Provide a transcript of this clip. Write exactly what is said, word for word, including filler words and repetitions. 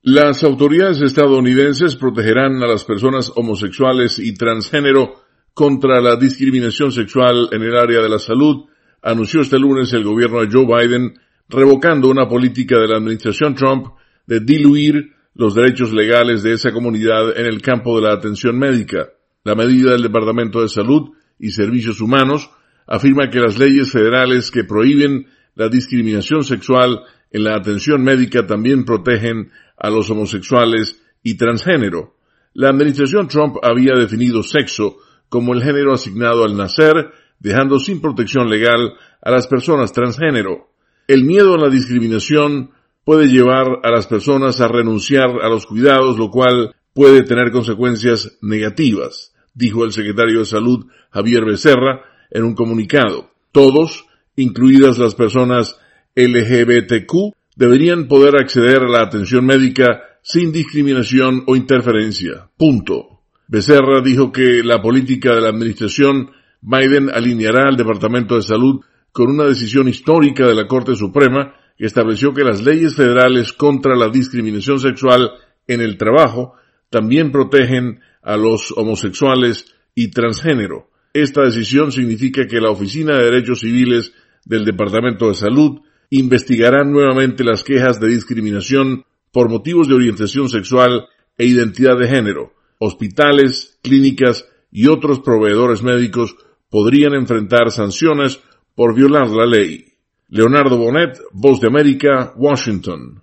Las autoridades estadounidenses protegerán a las personas homosexuales y transgénero contra la discriminación sexual en el área de la salud, anunció este lunes el gobierno de Joe Biden, revocando una política de la administración Trump de diluir los derechos legales de esa comunidad en el campo de la atención médica. La medida del Departamento de Salud y Servicios Humanos afirma que las leyes federales que prohíben la discriminación sexual en la atención médica también protegen a los homosexuales y transgénero. La administración Trump había definido sexo como el género asignado al nacer, dejando sin protección legal a las personas transgénero. El miedo a la discriminación puede llevar a las personas a renunciar a los cuidados, lo cual puede tener consecuencias negativas, dijo el secretario de Salud Xavier Becerra en un comunicado. Todos, incluidas las personas L G B T Q, deberían poder acceder a la atención médica sin discriminación o interferencia. Punto. Becerra dijo que la política de la administración Biden alineará al Departamento de Salud con una decisión histórica de la Corte Suprema que estableció que las leyes federales contra la discriminación sexual en el trabajo también protegen a los homosexuales y transgénero. Esta decisión significa que la Oficina de Derechos Civiles del Departamento de Salud investigará nuevamente las quejas de discriminación por motivos de orientación sexual e identidad de género. Hospitales, clínicas y otros proveedores médicos podrían enfrentar sanciones por violar la ley. Leonardo Bonet, Voz de América, Washington.